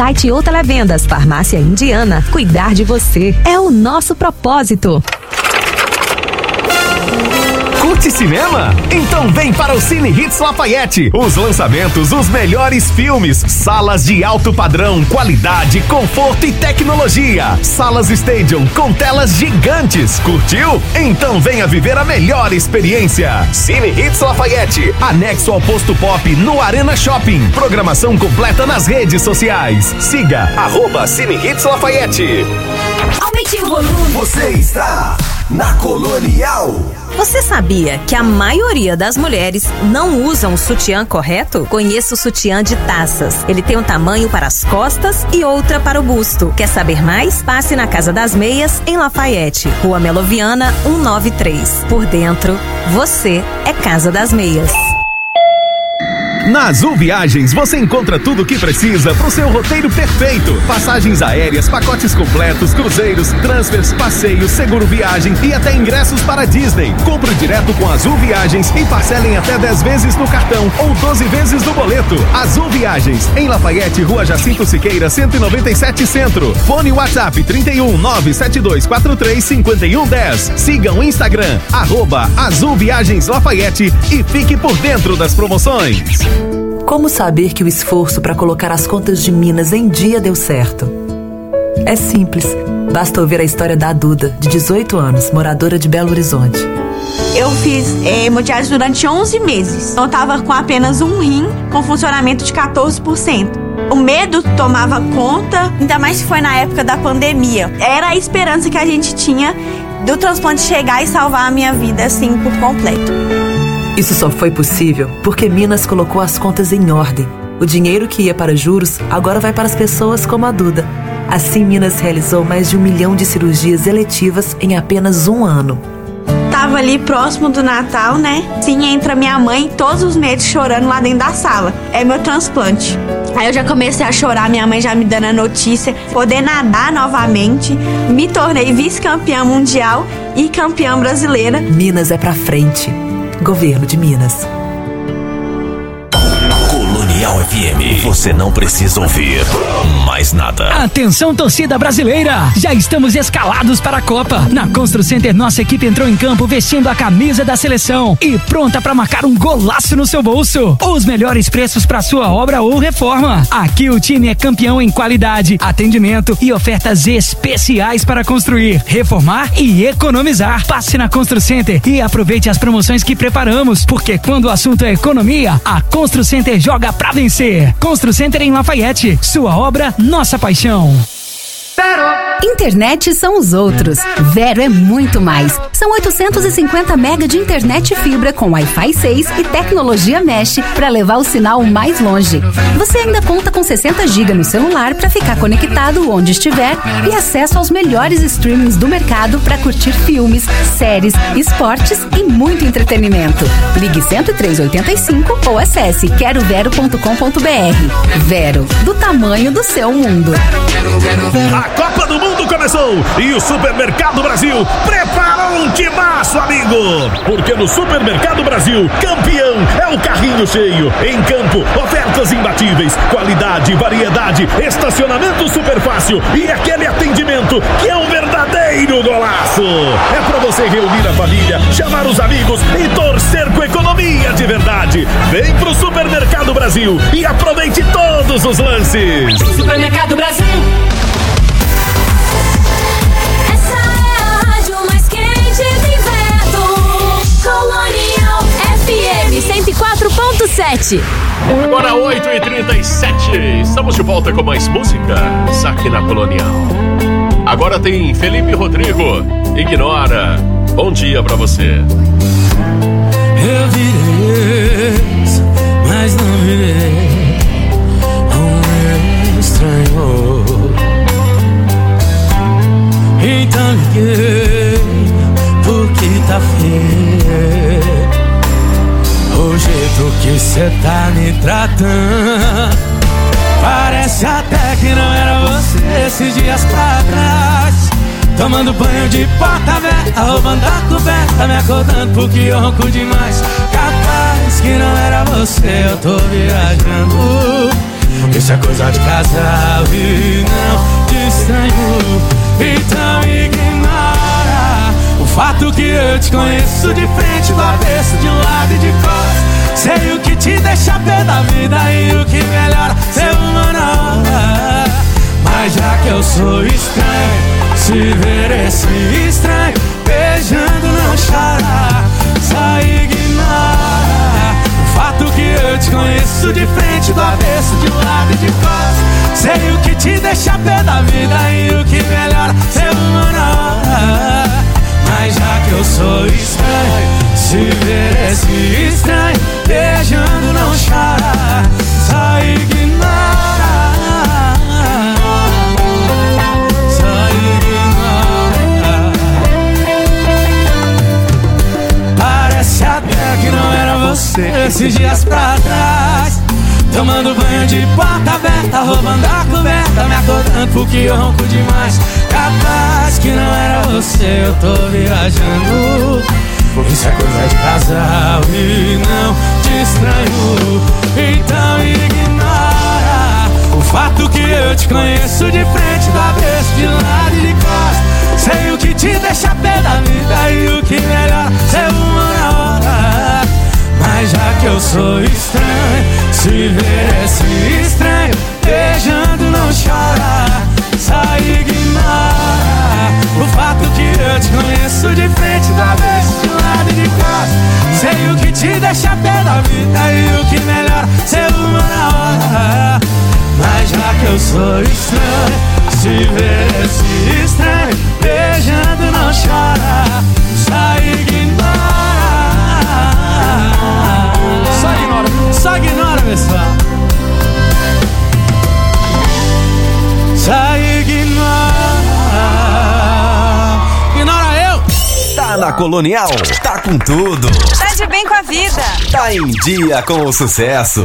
site ou televendas. Farmácia Indiana, cuidar de você é o nosso propósito. Curte cinema? Então vem para o Cine Hits Lafayette. Os lançamentos, os melhores filmes, salas de alto padrão, qualidade, conforto e tecnologia. Salas Stadium com telas gigantes. Curtiu? Então venha viver a melhor experiência. Cine Hits Lafayette, anexo ao Posto Pop no Arena Shopping. Programação completa nas redes sociais. Siga @Cine Hits Lafayette. Aumente o volume. Você está na Colonial. Você sabia que a maioria das mulheres não usam o sutiã correto? Conheça o sutiã de taças. Ele tem um tamanho para as costas e outra para o busto. Quer saber mais? Passe na Casa das Meias, em Lafayette, Rua Meloviana, 193. Por dentro, você é Casa das Meias. Na Azul Viagens você encontra tudo o que precisa para o seu roteiro perfeito. Passagens aéreas, pacotes completos, cruzeiros, transfers, passeios, seguro viagem e até ingressos para Disney. Compre direto com Azul Viagens e parcelem até 10 vezes no cartão ou 12 vezes no boleto. Azul Viagens, em Lafayette, Rua Jacinto Siqueira, 197 Centro. Fone WhatsApp 31 97243 5110. Siga o Instagram, @Azul Viagens Lafayette e fique por dentro das promoções. Como saber que o esforço para colocar as contas de Minas em dia deu certo? É simples. Basta ouvir a história da Duda, de 18 anos, moradora de Belo Horizonte. Eu fiz hemodiálise durante 11 meses. Eu tava com apenas um rim, com funcionamento de 14%. O medo tomava conta, ainda mais que foi na época da pandemia. Era a esperança que a gente tinha do transplante chegar e salvar a minha vida, assim, por completo. Isso só foi possível porque Minas colocou as contas em ordem. O dinheiro que ia para juros agora vai para as pessoas como a Duda. Assim, Minas realizou mais de 1 milhão de cirurgias eletivas em apenas um ano. Tava ali próximo do Natal, né? Sim, entra minha mãe, todos os meses chorando lá dentro da sala. É meu transplante. Aí eu já comecei a chorar, minha mãe já me dando a notícia, poder nadar novamente. Me tornei vice-campeã mundial e campeã brasileira. Minas é pra frente. Governo de Minas. Colonial FM, você não precisa ouvir mais nada. Atenção, torcida brasileira, já estamos escalados para a Copa. Na Constru Center, nossa equipe entrou em campo vestindo a camisa da seleção e pronta para marcar um golaço no seu bolso. Os melhores preços para sua obra ou reforma. Aqui o time é campeão em qualidade, atendimento e ofertas especiais para construir, reformar e economizar. Passe na Constru Center e aproveite as promoções que preparamos, porque quando o assunto é economia, a Constru Center joga pra vencer. Constru Center em Lafayette, sua obra, nossa paixão. Internet são os outros. Vero é muito mais. São 850 mega de internet fibra com Wi-Fi 6 e tecnologia Mesh para levar o sinal mais longe. Você ainda conta com 60 GB no celular para ficar conectado onde estiver e acesso aos melhores streamings do mercado para curtir filmes, séries, esportes e muito entretenimento. Ligue 10385 ou acesse querovero.com.br. Vero, do tamanho do seu mundo. A Copa do Mundo começou e o Supermercado Brasil preparou um timaço, amigo. Porque no Supermercado Brasil, campeão é o carrinho cheio. Em campo, ofertas imbatíveis, qualidade, variedade, estacionamento super fácil e aquele atendimento que é um verdadeiro golaço. É pra você reunir a família, chamar os amigos e torcer com economia de verdade. Vem pro Supermercado Brasil e aproveite todos os lances. Supermercado Brasil. Colonial FM 104.7. Agora 8h37. Estamos de volta com mais músicas aqui na Colonial. Agora tem Felipe Rodrigo. Ignora. Bom dia pra você. Eu virei ex, mas não virei um estranho. Então liguei porque tá feio o jeito que cê tá me tratando. Parece até que não era você esses dias pra trás. Tomando banho de porta aberta, roubando a coberta, me acordando porque eu ronco demais. Capaz que não era você, eu tô viajando. Isso é coisa de casal e não de estranho. Então ignora o fato que eu te conheço de frente, do avesso, de lado e de costas. Sei o que te deixa pé da vida e o que melhora ser humano. Mas já que eu sou estranho, se ver esse estranho beijando não chora. Só ignora o fato que eu te conheço de frente, do avesso, de lado e de costas. Sei o que te deixa pé da vida e o que melhora ser humano. Mas já que eu sou estranho, se ver esse estranho beijando não chora. Só ignora, só ignora. Parece até que não era você esses dias pra trás, tomando banho de porta aberta, roubando a coberta, me acordando porque eu ronco demais. Capaz que não era você, eu tô viajando. Por isso é coisa de casal e não de estranho. Então ignora o fato que eu te conheço de frente, do avesso, de lado e de costas. Sei o que te deixa pé da vida e o que melhor ser uma hora. Mas já que eu sou estranho, se ver esse estranho beijando não chora. Só ignora o fato que eu te conheço de frente, do avesso, de lado e de costas. Sei o que te deixa pé da vida e o que melhor ser uma hora. Mas já que eu sou estranho, se ver esse estranho beijando não chora. Só ignora. Só ignora, pessoal. Só ignora. Ignora eu. Tá na Colonial, tá com tudo. Tá de bem com a vida. Tá em dia com o sucesso.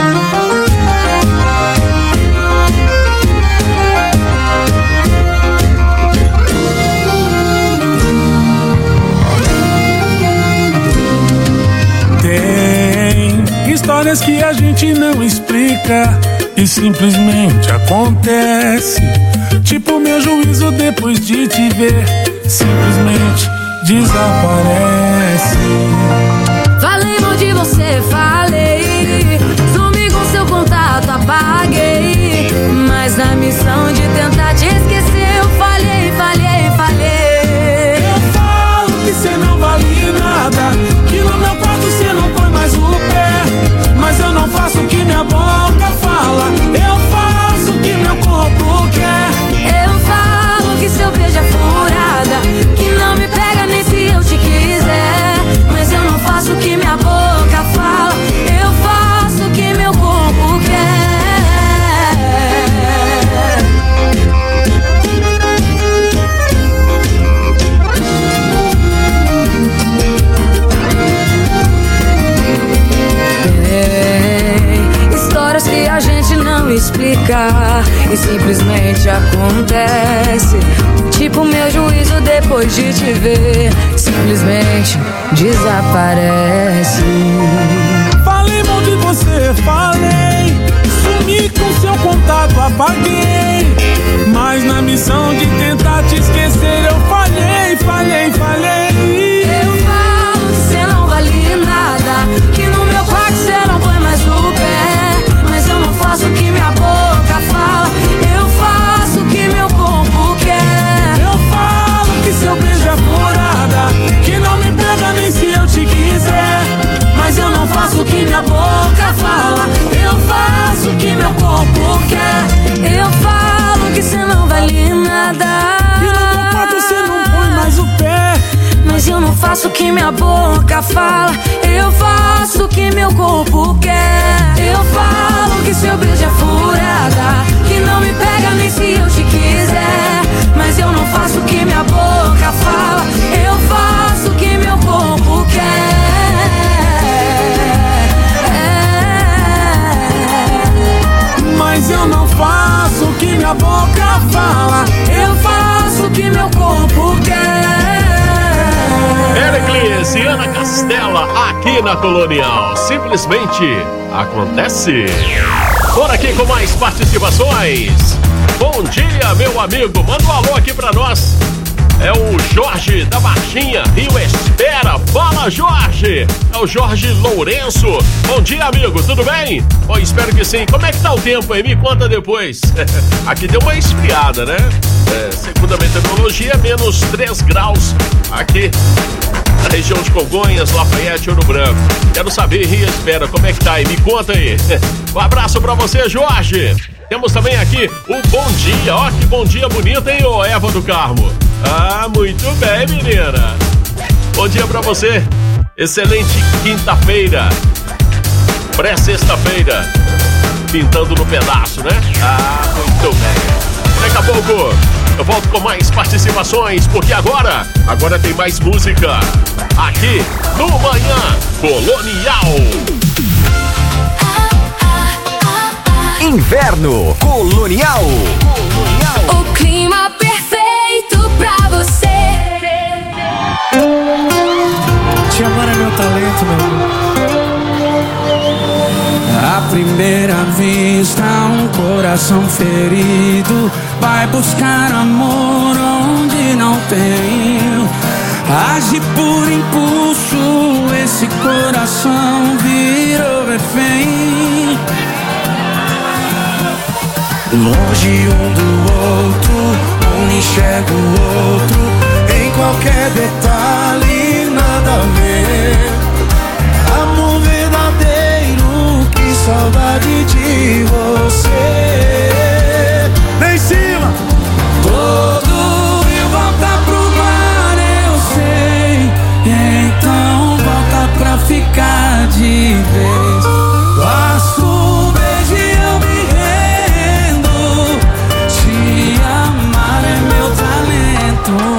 Tem histórias que a gente não explica e simplesmente acontece. Tipo meu juízo depois de te ver, simplesmente desaparece. Falei mal de você, falei. Sumi com seu contato, apaguei. Mas na missão de tentar te esquecer, eu falhei. Eu falo que cê não vale nada, que no meu quarto cê não põe mais o pé. Mas eu não faço o que minha boca fala, eu faço o que meu corpo quer. Eu falo que seu beijo é furada, que não me pega nem se eu te quiser. Mas eu não faço o que minha boca fala, eu faço o que meu corpo quer. Histórias que a gente não explica e simplesmente acontece. Tipo meu juízo depois de te ver, simplesmente desaparece. Falei mal de você, falei. Sumi com seu contato, apaguei. Mas na missão de tentar te esquecer, eu falhei. Eu falo que cê não vale nada, que no meu quarto cê não põe mais o pé. Mas eu não faço o que minha boca fala, eu faço o que meu corpo quer. Eu falo que seu beijo é furada, que não me pega nem se eu te quiser. Mas eu não faço o que minha boca fala, eu faço o que meu corpo quer. Eu falo que cê não vale nada, e no meu quarto cê não põe mais o pé. mas eu não faço o que minha boca fala, eu faço o que meu corpo quer. Eu falo que seu beijo é furada, que não me pega nem se eu te quiser. Mas eu não faço o que minha boca fala, eu faço o que meu corpo quer. Mas eu não faço o que minha boca fala, eu faço o que meu corpo quer. Pericles e Ana Castela aqui na Colonial. Simplesmente acontece. Por aqui com mais participações. Bom dia, meu amigo. Manda um alô aqui pra nós. É o Jorge da Marchinha, Rio Espera. Fala, Jorge! É o Jorge Lourenço. Bom dia, amigo, tudo bem? Bom, espero que sim. Como é que tá o tempo aí? Me conta depois. Aqui deu uma esfriada, né? Segundo a meteorologia, menos 3 graus aqui na região de Congonhas, Lafayette, Ouro Branco. Quero saber, Rio Espera, como é que tá aí? Me conta aí. Um abraço pra você, Jorge. Temos também aqui o bom dia. Ó, que bom dia bonito, hein, ô Eva do Carmo? Ah, muito bem, menina. Bom dia pra você. Excelente quinta-feira. Pré-sexta-feira. Pintando no pedaço, né? Ah, muito bem. Daqui a pouco eu volto com mais participações, porque agora tem mais música. Aqui no Manhã Colonial. Inverno Colonial. O clima perfeito pra você. Te amar é meu talento, meu amor. À primeira vista, um coração ferido vai buscar amor onde não tem. Age por impulso, esse coração virou refém. Longe um do outro, um enxerga o outro, em qualquer detalhe nada a ver. Amor verdadeiro, que saudade de você. Vem em cima! Todo rio volta pro mar, eu sei. Então volta pra ficar de vez. Basta um beijo e eu me rendo. Te amar é meu talento.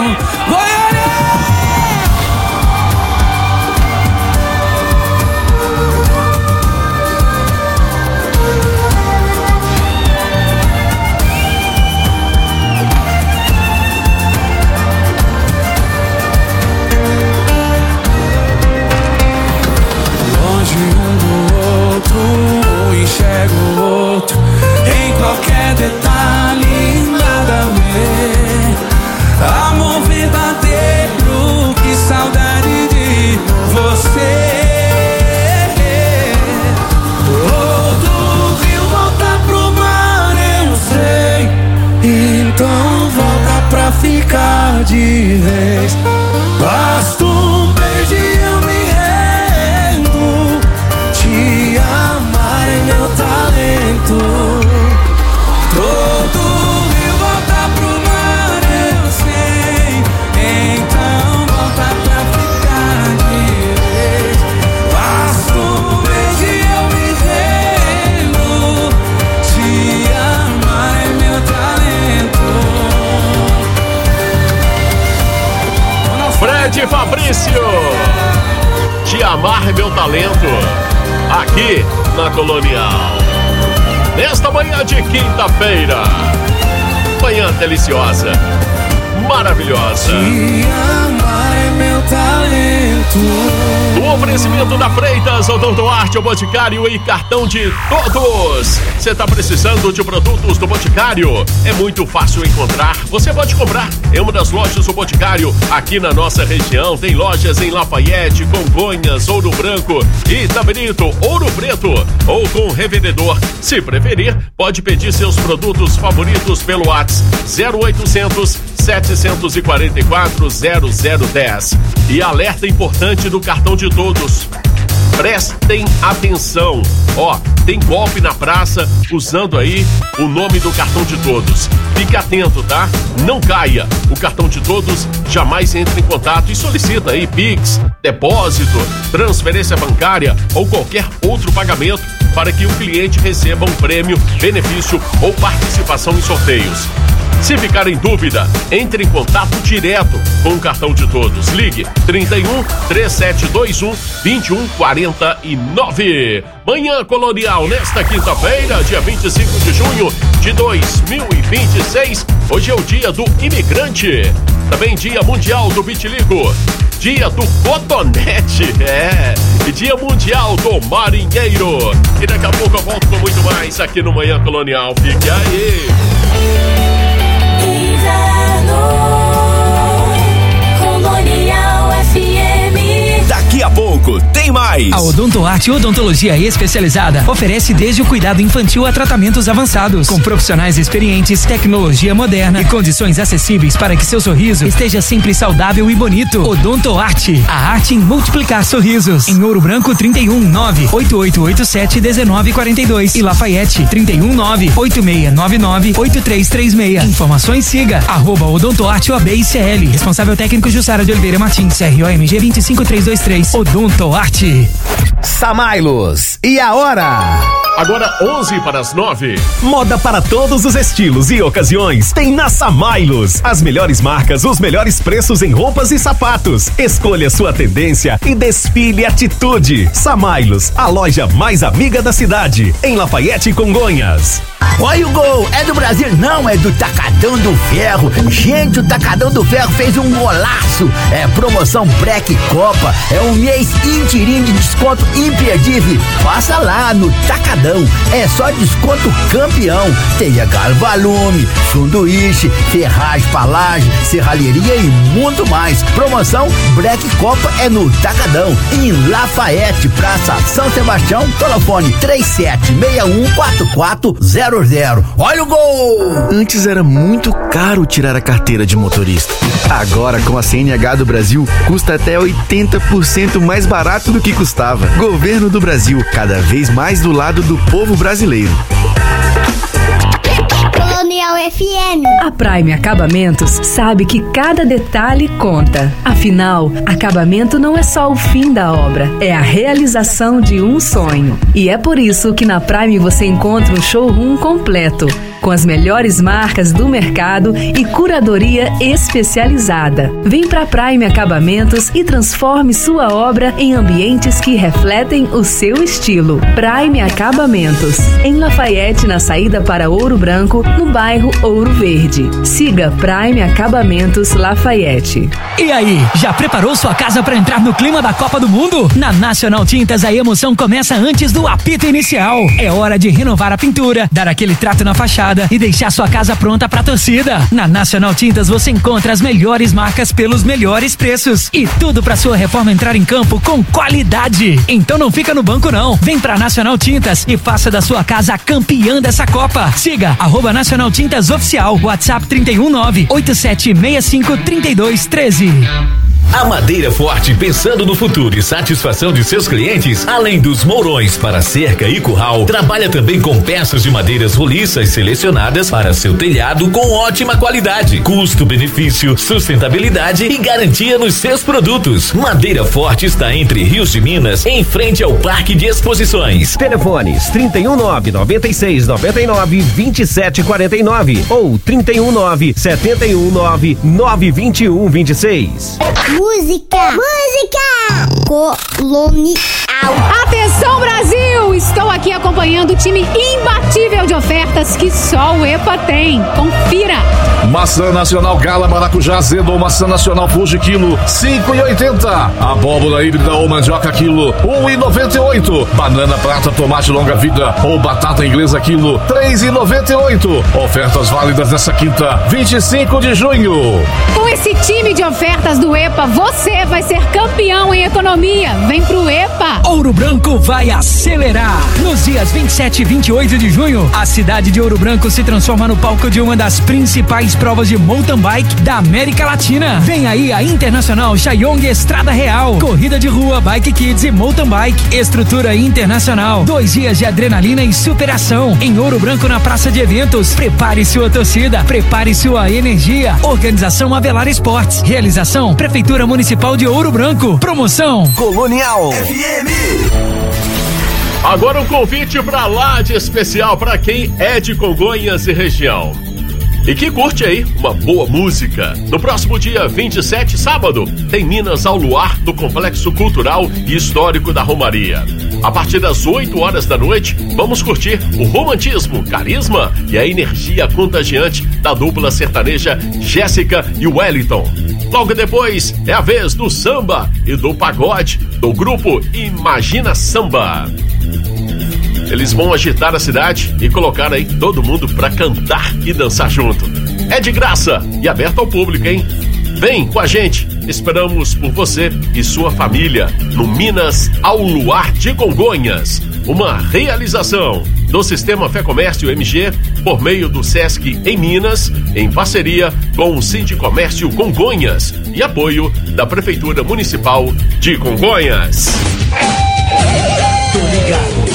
Enxergo o outro em qualquer detalhe, nada a ver. Amor verdadeiro, que saudade de você. Todo rio volta pro mar, eu sei. Então volta pra ficar de vez. Basta um beijo e eu me rendo. Te amar é meu talento. Todo rio volta pro mar, eu sei. Então volta pra ficar de vez. Basta um beijo e eu me rendo. Te amar é meu talento. Fred Fabrício, te amar é meu talento. Aqui na Colonial. Nesta manhã de quinta-feira. Manhã deliciosa. Maravilhosa. Te amar é meu talento. O oferecimento da Freitas, Odonto Duarte, o Boticário e cartão de todos. Você tá precisando de produtos do Boticário? É muito fácil encontrar. Você pode comprar em uma das lojas do Boticário aqui na nossa região. Tem lojas em Lafayette, Congonhas, Ouro Branco, Itaberito, Ouro Preto ou com revendedor. Se preferir, pode pedir seus produtos favoritos pelo WhatsApp 0800 744 0010. E alerta importante do cartão de todos. Prestem atenção. Ó, tem golpe na praça usando aí o nome do cartão de todos. Fique atento, tá? Não caia. O cartão de todos jamais entra em contato e solicita aí Pix, depósito, transferência bancária ou qualquer outro pagamento para que o cliente receba um prêmio, benefício ou participação em sorteios. Se ficar em dúvida, entre em contato direto com o cartão de todos. Ligue 31 3721 2149. Manhã Colonial nesta quinta-feira, dia 25 de junho de 2026. Hoje é o dia do imigrante. Também dia mundial do vitiligo. dia do cotonete, e dia mundial do marinheiro. E daqui a pouco eu volto com muito mais aqui no Manhã Colonial. Fique aí. Colonial FM. Daqui a pouco tem mais. A Odontoarte Odontologia Especializada oferece desde o cuidado infantil a tratamentos avançados, com profissionais experientes, tecnologia moderna e condições acessíveis para que seu sorriso esteja sempre saudável e bonito. Odontoarte, a arte em multiplicar sorrisos. Em Ouro Branco 319-8887-1942 e Lafayette 319-8699-8336. Informações siga @Odontoarte OAB-ICL. Responsável técnico Jussara de Oliveira Martins, CROMG 25323. Odontoarte. Samailos, e a hora? Agora 11:09. Moda para todos os estilos e ocasiões tem na Samailos. As melhores marcas, os melhores preços em roupas e sapatos. Escolha sua tendência e desfile atitude. Samailos, a loja mais amiga da cidade, em Lafayette, Congonhas. Olha o gol, é do Brasil, não, é do Tacadão do Ferro. Gente, o Tacadão do Ferro fez um golaço. É promoção Black Copa, é um mês inteirinho de desconto imperdível. Passa lá no Tacadão, é só desconto campeão. Tem Galvalume, sanduíche, ferragem, palagem, serralheria e muito mais. Promoção Black Copa é no Tacadão, em Lafayette, Praça São Sebastião, telefone 37614400. Olha o gol! Antes era muito caro tirar a carteira de motorista. Agora, com a CNH do Brasil, custa até 80% mais barato do que custava. Governo do Brasil, cada vez mais do lado do povo brasileiro. Colonial FM. A Prime Acabamentos sabe que cada detalhe conta. Afinal, acabamento não é só o fim da obra, é a realização de um sonho. E é por isso que na Prime você encontra um showroom completo, com as melhores marcas do mercado e curadoria especializada. Vem pra Prime Acabamentos e transforme sua obra em ambientes que refletem o seu estilo. Prime Acabamentos, em Lafayette, na saída para Ouro Branco, no bairro Ouro Verde. Siga Prime Acabamentos Lafayette. E aí, já preparou sua casa para entrar no clima da Copa do Mundo? Na Nacional Tintas a emoção começa antes do apito inicial. É hora de renovar a pintura, dar aquele trato na fachada e deixar sua casa pronta pra torcida. Na Nacional Tintas você encontra as melhores marcas pelos melhores preços e tudo pra sua reforma entrar em campo com qualidade. Então não fica no banco não. Vem pra Nacional Tintas e faça da sua casa a campeã dessa Copa. Siga @Nacional Tintas Oficial. WhatsApp 319-8765-3213. A Madeira Forte, pensando no futuro e satisfação de seus clientes, além dos mourões para cerca e curral, trabalha também com peças de madeiras roliças selecionadas para seu telhado com ótima qualidade, custo-benefício, sustentabilidade e garantia nos seus produtos. Madeira Forte está entre Rios de Minas, em frente ao Parque de Exposições. Telefones 319-9699-2749 ou 319-719-92126. Música Colonial. Atenção, Brasil! Estou aqui acompanhando o time imbatível de ofertas que só o EPA tem. Confira! Maçã nacional Gala Maracujá Azedo ou maçã nacional Fuji quilo, 5,80. Abóbora híbrida ou mandioca quilo, 1,98. Banana prata tomate longa vida ou batata inglesa quilo, 3,98. Ofertas válidas nessa quinta, 25 de junho. Com esse time de ofertas do EPA, você vai ser campeão em economia. Vem pro EPA! Ouro Branco vai acelerar. Nos dias 27 e 28 de junho, a cidade de Ouro Branco se transforma no palco de uma das principais provas de mountain bike da América Latina. Vem aí a Internacional Chayong Estrada Real. Corrida de rua, bike kids e mountain bike. Estrutura internacional. 2 dias de adrenalina e superação. Em Ouro Branco, na Praça de Eventos. Prepare sua torcida. Prepare sua energia. Organização Avelar Esportes. Realização Prefeitura Municipal de Ouro Branco. Promoção Colonial FM. Agora um convite pra lá de especial pra quem é de Congonhas e região e que curte aí uma boa música. No próximo dia 27, sábado, tem Minas ao Luar do Complexo Cultural e Histórico da Romaria. A partir das 8 horas da noite, vamos curtir o romantismo, carisma e a energia contagiante da dupla sertaneja Jéssica e Wellington. Logo depois é a vez do samba e do pagode do grupo Imagina Samba. Eles vão agitar a cidade e colocar aí todo mundo pra cantar e dançar junto. É de graça e aberto ao público, hein? Vem com a gente, esperamos por você e sua família no Minas ao Luar de Congonhas. Uma realização do Sistema Fé Comércio MG por meio do Sesc em Minas, em parceria com o Sindicomércio Congonhas e apoio da Prefeitura Municipal de Congonhas. Tô ligado.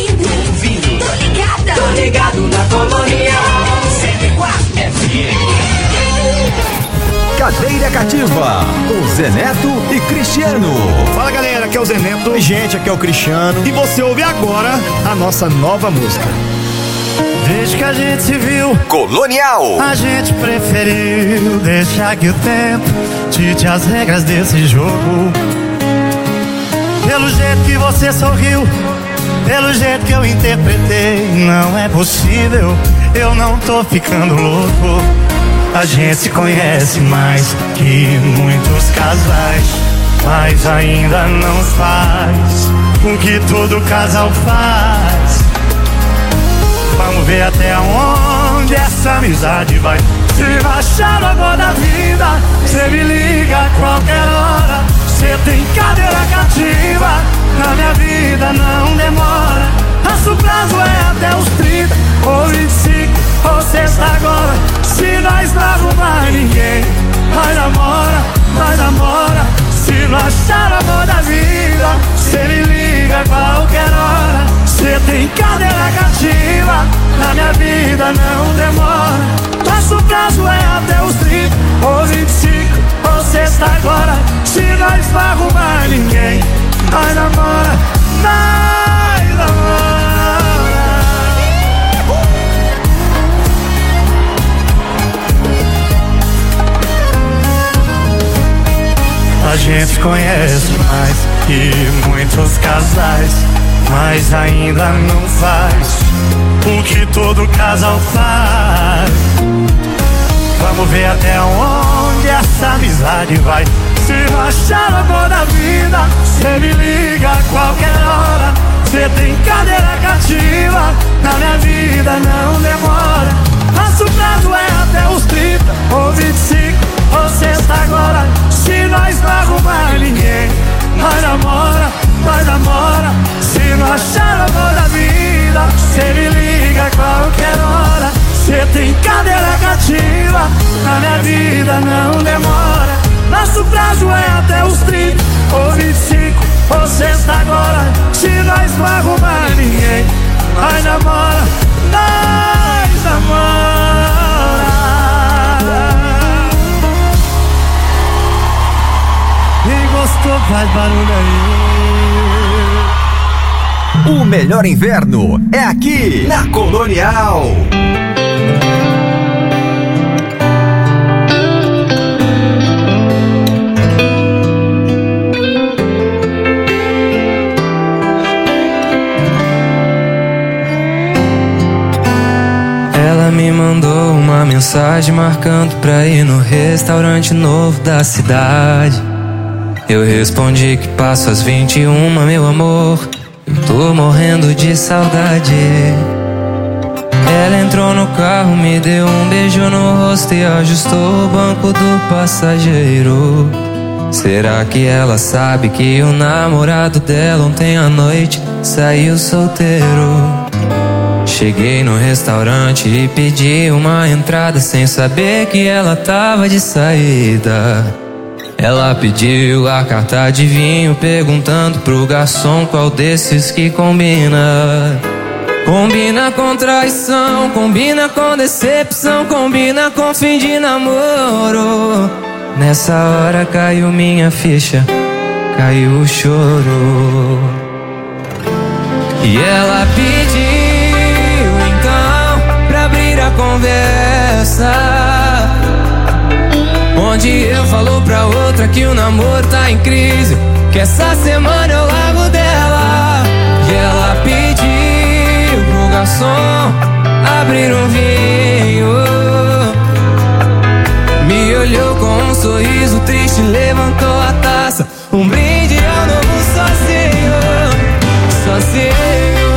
Tô ligado na Colonial 104 FM. Cadeira Cativa, com Zé Neto e Cristiano. Fala galera, aqui é o Zé Neto. Oi gente, aqui é o Cristiano. E você ouve agora a nossa nova música. Desde que a gente se viu Colonial, a gente preferiu deixar que o tempo dite as regras desse jogo. Pelo jeito que você sorriu, pelo jeito que eu interpretei, não é possível, eu não tô ficando louco. A gente se conhece mais que muitos casais, mas ainda não faz o que todo casal faz. Vamos ver até onde essa amizade vai. Se baixar o amor da vida, cê me liga a qualquer hora. Cê tem cadeira cativa, na minha vida não demora. Nosso prazo é até os 30 ou 25 ou sexta agora. Se nós não arrumar ninguém, nós namora. Se não achar o amor da vida, cê me liga a qualquer hora. Cê tem cadeira cativa, na minha vida não demora. Nosso prazo é até os 30 ou 25 ou sexta agora. Se nós não arrumar ninguém, nós namora. A gente conhece mais que muitos casais, mas ainda não faz o que todo casal faz. Vamos ver até onde essa amizade vai. Se não achar o amor da vida, cê me liga a qualquer hora. Cê tem cadeira cativa, na minha vida não demora. Nosso prazo é até os 30 ou 25 ou sexta agora. Se nós não arrumar ninguém, nós namora. Se não achar o amor da vida, cê me liga a qualquer hora. Cê tem cadeira cativa, na minha vida não demora. Nosso prazo é até os 30 ou 25 ou sexta agora. Se nós não arrumar ninguém, nós namora. Quem gostou faz barulho aí. O melhor inverno é aqui na Colonial. Ela me mandou uma mensagem marcando pra ir no restaurante novo da cidade. Eu respondi que passo às 21, meu amor, eu tô morrendo de saudade. Ela entrou no carro, me deu um beijo no rosto e ajustou o banco do passageiro. Será que ela sabe que o namorado dela ontem à noite saiu solteiro? Cheguei no restaurante e pedi uma entrada sem saber que ela tava de saída. Ela pediu a carta de vinho, perguntando pro garçom qual desses que combina. Combina com traição, combina com decepção, combina com fim de namoro. Nessa hora caiu minha ficha, caiu o choro. E ela pediu então pra abrir a conversa, onde eu falo pra outra que o namoro tá em crise, que essa semana eu largo dela. E ela pediu pro garçom abrir um vinho, me olhou com um sorriso levantou a taça. Um brinde ao novo sozinho. Sozinho.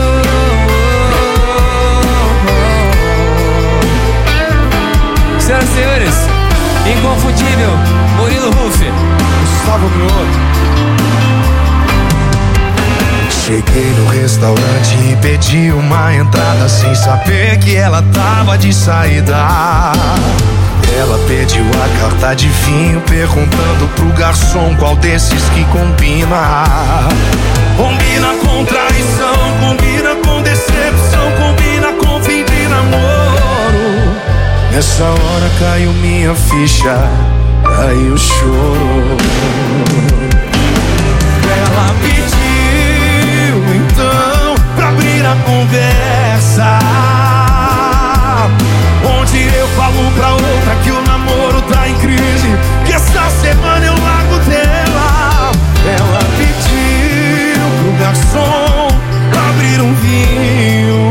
Senhoras e senhores, inconfundível Murilo Huff, Gustavo Mioto. Cheguei no restaurante e pedi uma entrada sem saber que ela tava de saída. Ela pediu a carta de vinho, perguntando pro garçom qual desses que combina. Combina com traição, combina com decepção, combina com fim de namoro. Nessa hora caiu minha ficha, caiu o choro. Ela pediu então pra abrir a conversa, onde eu falo pra outra que o namoro tá em crise, que essa semana eu largo dela. Ela pediu pro garçom abrir um vinho,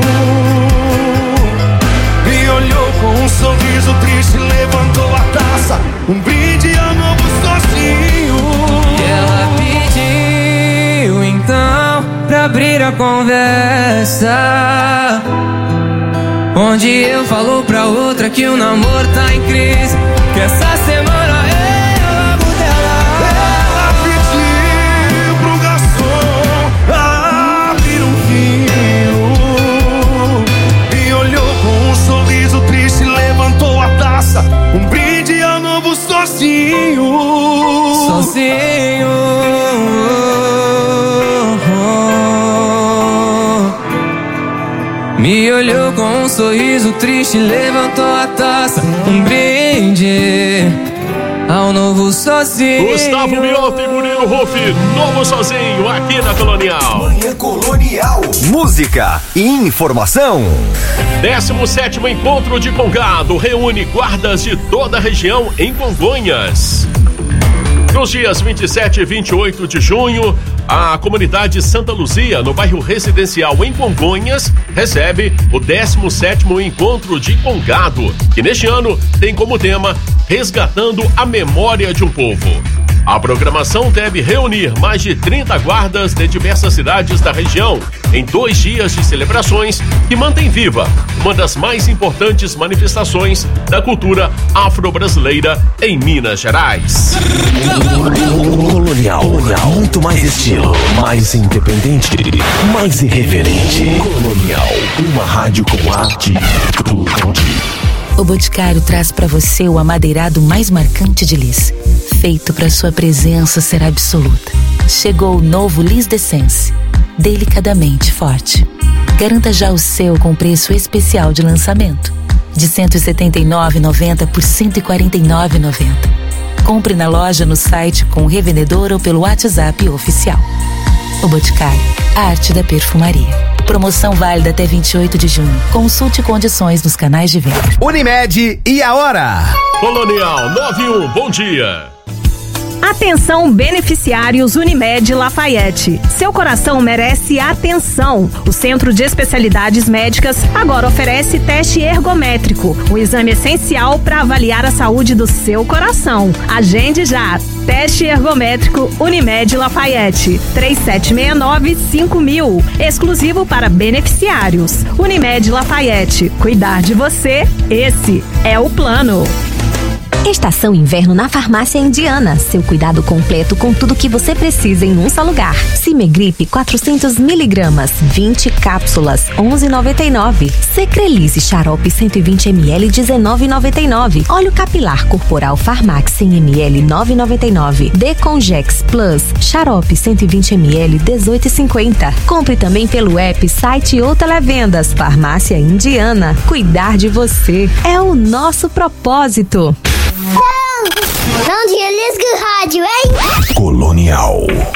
me olhou com um sorriso triste, levantou a taça, um brinde ao novo sozinho. E ela pediu então pra abrir a conversa, onde eu falo pra outra que o namoro tá em crise, que essa semana eu largo dela. Ela pediu pro garçom abrir um vinho, me olhou com um sorriso triste, levantou a taça, um brinde ao novo sozinho. Sozinho. Me olhou com um sorriso triste, levantou a taça, um brinde ao novo sozinho. Gustavo Mioto e Murilo Huff, novo sozinho aqui na Colonial. Manhã Colonial. Música e informação. 17º Encontro de Congado reúne guardas de toda a região em Congonhas. Nos dias 27 e 28 de junho, a comunidade Santa Luzia, no bairro residencial em Congonhas, recebe o 17º Encontro de Congado, que neste ano tem como tema Resgatando a Memória de um Povo. A programação deve reunir mais de 30 guardas de diversas cidades da região em 2 dias de celebrações que mantém viva uma das mais importantes manifestações da cultura afro-brasileira em Minas Gerais. Colonial, muito mais estilo, mais independente, mais irreverente. Colonial, uma rádio com arte. O Boticário traz para você o amadeirado mais marcante de Lis, feito para sua presença ser absoluta. Chegou o novo Lis D'Essence, delicadamente forte. Garanta já o seu com preço especial de lançamento, de R$ 179,90 por R$ 149,90. Compre na loja, no site, com o revendedor ou pelo WhatsApp oficial. O Boticário, a arte da perfumaria. Promoção válida até 28 de junho. Consulte condições nos canais de venda. Unimed e a hora. Colonial 91, bom dia. Atenção, beneficiários Unimed Lafayette. Seu coração merece atenção. O Centro de Especialidades Médicas agora oferece teste ergométrico, um exame essencial para avaliar a saúde do seu coração. Agende já. Teste ergométrico Unimed Lafayette. 3769-5000. Exclusivo para beneficiários. Unimed Lafayette. Cuidar de você, esse é o plano. Estação Inverno na Farmácia Indiana. Seu cuidado completo com tudo que você precisa em um só lugar. Cimegripe 400 miligramas, 20 cápsulas, 11,99. Secrelise xarope 120 ml, 19,99. Óleo capilar corporal Farmax 100 ml, 9,99. Decongex Plus xarope 120 ml, 18,50. Compre também pelo app, site ou televendas. Farmácia Indiana. Cuidar de você é o nosso propósito. Não desliga o rádio, hein? Colonial. Em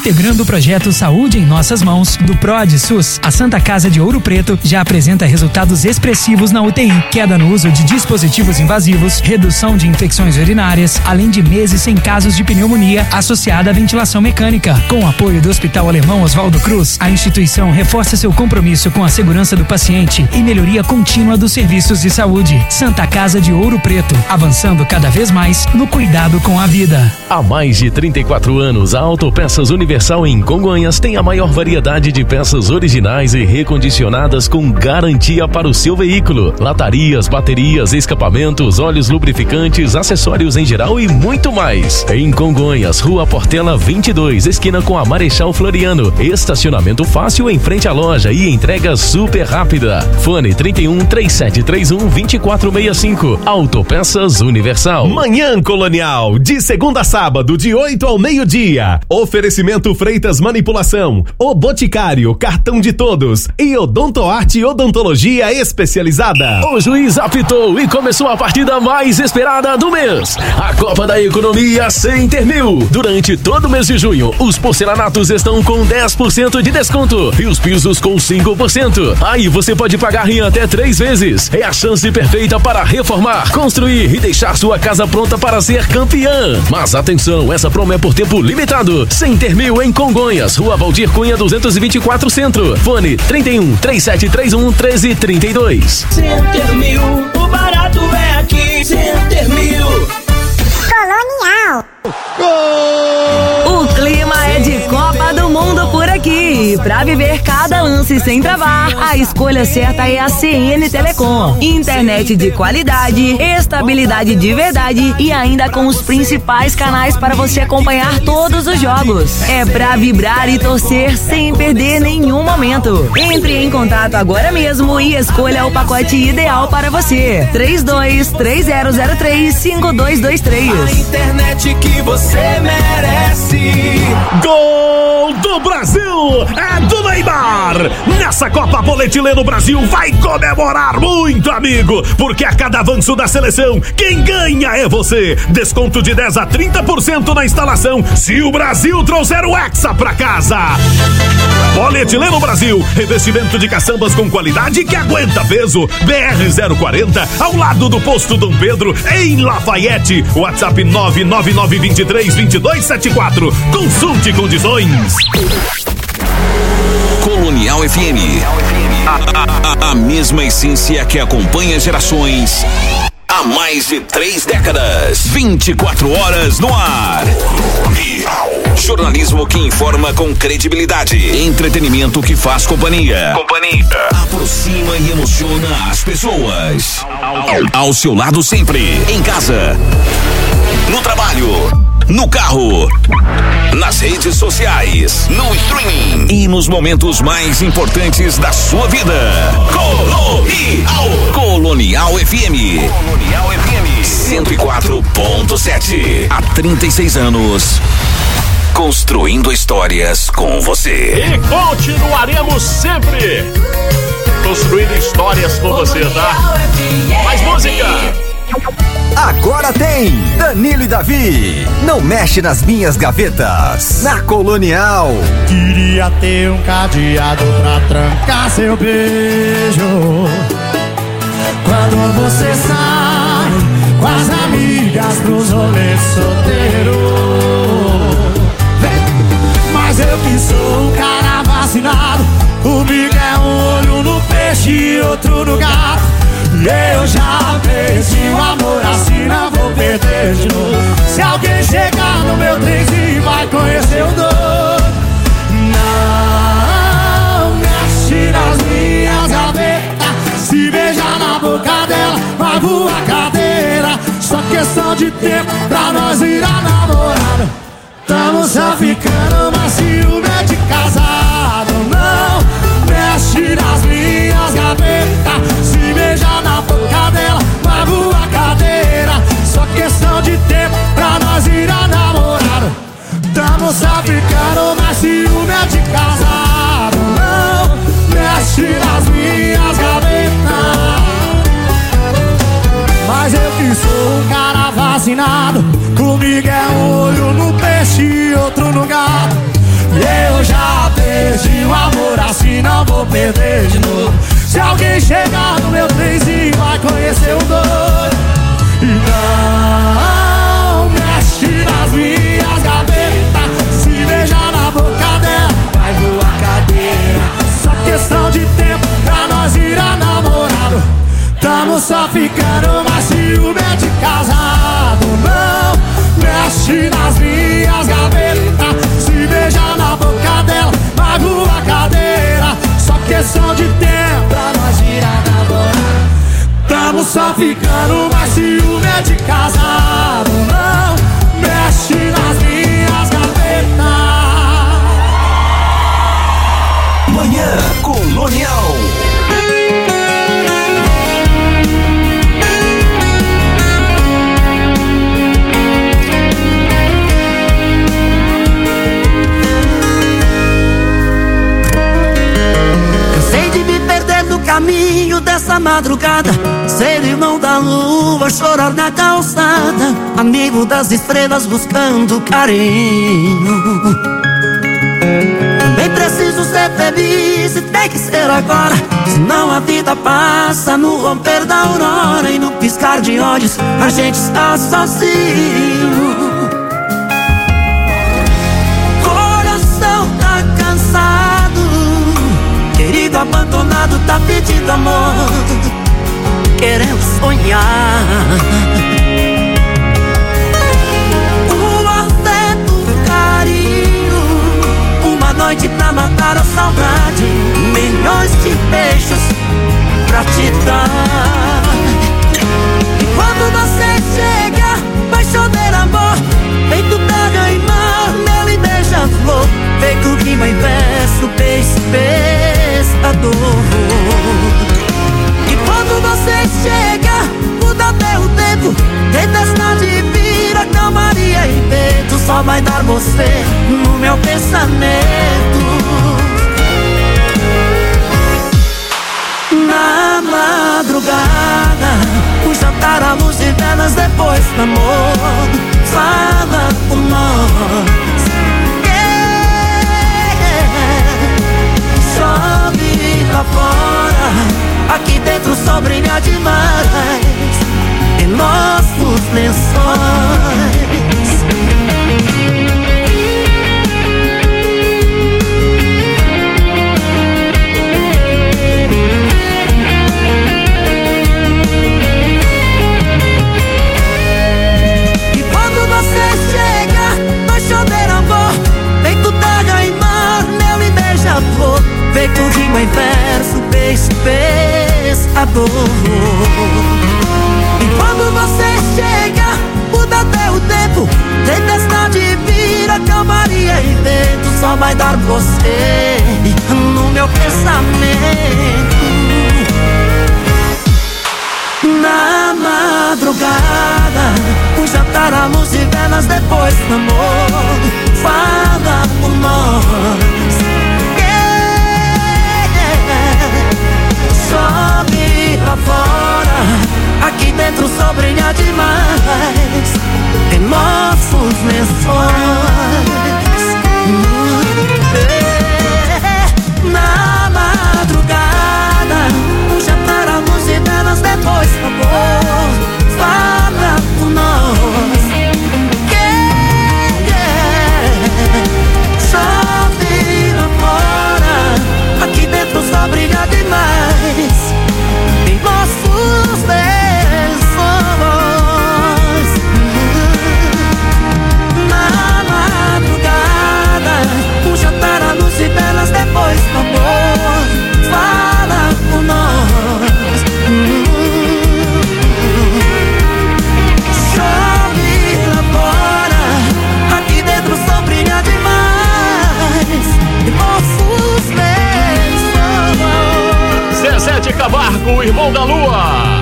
Integrando o projeto Saúde em Nossas Mãos, do PROD SUS, a Santa Casa de Ouro Preto já apresenta resultados expressivos na UTI, queda no uso de dispositivos invasivos, redução de infecções urinárias, além de meses sem casos de pneumonia associada à ventilação mecânica. Com o apoio do Hospital Alemão Oswaldo Cruz, a instituição reforça seu compromisso com a segurança do paciente e melhoria contínua dos serviços de saúde. Santa Casa de Ouro Preto, avançando cada vez mais no cuidado com a vida. Há mais de 34 anos, a Autopeças Universal em Congonhas tem a maior variedade de peças originais e recondicionadas com garantia para o seu veículo. Latarias, baterias, escapamentos, óleos lubrificantes, acessórios em geral e muito mais. Em Congonhas, Rua Portela 22, esquina com a Marechal Floriano. Estacionamento fácil em frente à loja e entrega super rápida. Fone 31 3731 2465. Autopeças Universal. Manhã Colonial, de segunda a sábado, de 8 ao meio-dia. Oferecimento Freitas Manipulação, O Boticário, Cartão de Todos e Odontoarte Odontologia Especializada. O juiz apitou e começou a partida mais esperada do mês. A Copa da Economia Center Mil. Durante todo o mês de junho, os porcelanatos estão com 10% de desconto e os pisos com 5%. Aí você pode pagar em até 3 vezes. É a chance perfeita para reformar, construir e deixar sua casa pronta para ser campeã. Mas atenção, essa promo é por tempo limitado. Center Mil em Congonhas, Rua Valdir Cunha 224 Centro. Fone 31 3731 1332. Center Mil, o barato é aqui. Center Mil. Colonial. O clima é de Copa do Mundo por aqui. Pra viver cada lance sem travar, a escolha certa é a CN Telecom. Internet de qualidade, estabilidade de verdade e ainda com os principais canais para você acompanhar todos os jogos. É pra vibrar e torcer sem perder nenhum momento. Entre em contato agora mesmo e escolha o pacote ideal para você. 32-3003-5223. A internet que você merece. Gol do Brasil é do Neymar. Nessa Copa Polietileno Brasil vai comemorar muito, amigo, porque a cada avanço da seleção, quem ganha é você. Desconto de 10 a 30% na instalação se o Brasil trouxer o Hexa pra casa. Polietileno Brasil, revestimento de caçambas com qualidade que aguenta peso. BR 040, ao lado do posto Dom Pedro, em Lafayette. WhatsApp 999232274. Consulte condições. Colonial FM. A mesma essência que acompanha gerações há mais de 3 décadas. 24 horas no ar. Jornalismo que informa com credibilidade. Entretenimento que faz companhia. Aproxima e emociona as pessoas. Ao seu lado sempre. Em casa. No trabalho. No carro. Nas redes sociais. No streaming. E nos momentos mais importantes da sua vida. Colonial FM. 104.7. Há 36 anos. Construindo histórias com você. E continuaremos sempre construindo histórias com você, tá? Mais música! Agora tem Danilo e Davi. Não mexe nas minhas gavetas. Na Colonial. Queria ter um cadeado pra trancar seu beijo. Quando você sai com as amigas pros rolês solteiros. Mas eu que sou um cara vacinado. Comigo é um olho no peixe e outro no gato. Eu já perdi o amor, assim não vou perder de novo. Se alguém chegar no meu trenzinho vai conhecer o dono. Não mexe nas minhas gavetas. Se beijar na boca dela vai voar cadeira. Só questão de tempo pra nós virar namorado. Tamo só ficando, mas ciúme é de casado. Não mexe nas minhas gavetas. Se beijar na boca dela vai voar cadeira. Só questão de tempo pra nós virar namorado. Tamo só ficando, mas ciúme é de casado. Não mexe nas minhas gavetas. Mas eu que sou um cara vacinado. Comigo é um olho no peixe e outro no gato. E Já perdi o amor, assim não vou perder de novo. Se alguém chegar no meu trenzinho, vai conhecer o doido. E não mexe nas minhas gavetas. Se beijar na boca dela, vai voar cadeira. Só questão de tempo pra nós virar namorado. Tamo só ficando, mas ciúme é de casado. Não mexe nas minhas gavetas. Se beijar na boca dela, vai voar cadeira. Só questão de tempo pra nós virar namorado. Tamo só ficando, mas ciúme é de casado. Não mexe nas minhas gavetas. Manhã Colonial. Cansei de me perder no caminho dessa madrugada. Ser irmão da lua, chorar na calçada. Amigo das estrelas buscando carinho. Também preciso ser feliz e tem que ser agora. Senão a vida passa no romper da aurora. E no piscar de olhos a gente está sozinho. Coração tá cansado, querido abandonado tá pedindo amor, querendo sonhar. O afeto, o carinho, uma noite pra matar a saudade. Milhões de beijos pra te dar. E quando você chega, vai chover amor. Feito terra e mar, mel e beija-flor. Feito rima em verso, peixe, pescador. E quando você chega, muda até o tempo. Tempestade vira calmaria e vento. Só vai dar você no meu pensamento. Na madrugada, o jantar à luz de velas depois do amor. Fala por nós. Chove lá fora, aqui dentro o sol brilha demais em nossos lençóis. E quando você chega, vai chover amor. Feito terra e mar, mel e beija-flor. Feito rima em verso, peixe, pescador. E quando você chega, muda até o tempo. Tempestade vira calmaria e vento. Só vai dar você no meu pensamento. Na madrugada, o jantar à luz de velas depois do amor. Fala por nós. Chove lá fora, aqui dentro o sol brilha demais em nossos lençóis. Na madrugada, o jantar à luz de velas depois do amor. Fala por nós. Chove lá fora, aqui dentro o sol brilha demais em nossos lençóis. Na madrugada, um jantar à luz de velas depois do amor. Fala por nós. Chove lá fora, aqui dentro o sol brilha demais em nossos lençóis. Zezé de Camargo, o irmão da lua.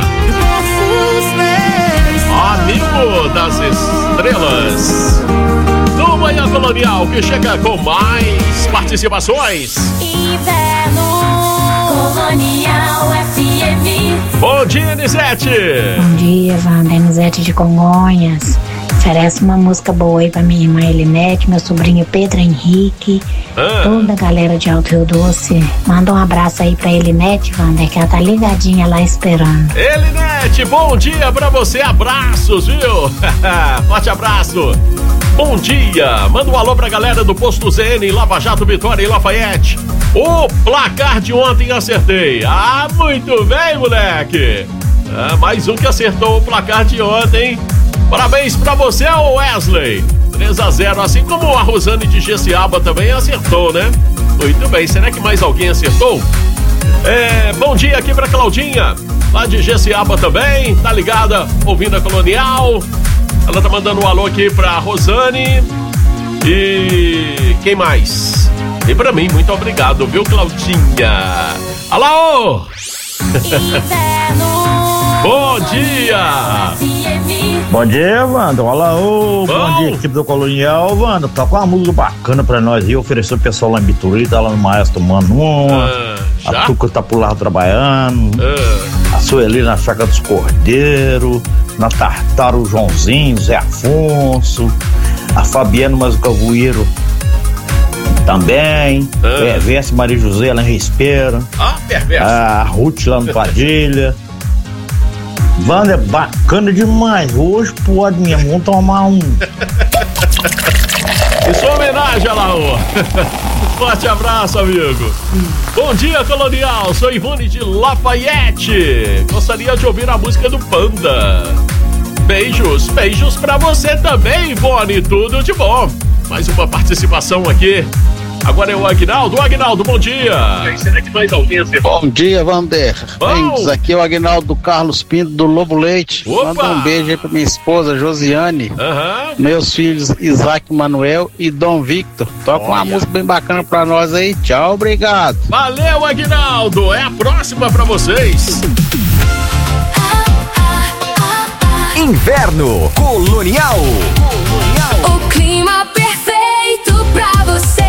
Amigo das estrelas. No Manhã Colonial, que chega com mais participações. Inverno Colonial FM. Bom dia, Nisete. Bom dia, Wanda, Nisete de Congonhas. Oferece uma música boa aí pra minha irmã Elinete, meu sobrinho Pedro Henrique, toda a galera de Alto Rio Doce. Manda um abraço aí pra Elinete, Wander, que ela tá ligadinha lá esperando. Elinete, bom dia pra você, abraços, viu? Forte abraço. Bom dia, manda um alô pra galera do Posto ZN, Lava Jato, Vitória e Lafayette. O placar de ontem acertei. Ah, muito bem, moleque. Mais um que acertou o placar de ontem. Parabéns pra você, Wesley. 3-0, assim como a Rosane de Jessiaba também acertou, né? Muito bem, será que mais alguém acertou? Bom dia aqui pra Claudinha, lá de Jessiaba também, tá ligada, ouvindo a Colonial. Ela tá mandando um alô aqui pra Rosane. E quem mais? E pra mim, muito obrigado, viu, Claudinha? Alô! Bom dia! Bom dia, Wander. Olá, bom dia, equipe do Colonial. Wander, tá com uma música bacana pra nós aí. Ofereceu o pessoal lá em Biturí, tá lá no Maestro tomando uma. A Tuca tá por lá trabalhando. A Sueli na Chácara dos Cordeiros. Na Tartara, o Joãozinho, Zé Afonso. A Fabiana, mas o Cavoeiro também. Perverso, Maria José lá em Rispera. Perverso. A Ruth lá no Padilha. Wander, bacana demais. Hoje pode, minha mão, tomar um. Isso é homenagem, Alaô. Forte abraço, amigo. Bom dia, Colonial. Sou Ivone de Lafayette. Gostaria de ouvir a música do Panda. Beijos, beijos pra você também, Ivone. Tudo de bom. Mais uma participação aqui. Agora é o Aguinaldo. Aguinaldo, bom dia. Será que mais alguém acertou? Bom dia, Wander. Aqui é o Aguinaldo Carlos Pinto do Lobo Leite. Manda um beijo aí pra minha esposa Josiane. Meus filhos Isaac Manuel e Dom Victor. Toca uma música bem bacana pra nós aí. Tchau, obrigado. Valeu, Aguinaldo. É a próxima pra vocês. Inverno Colonial. O clima perfeito pra você.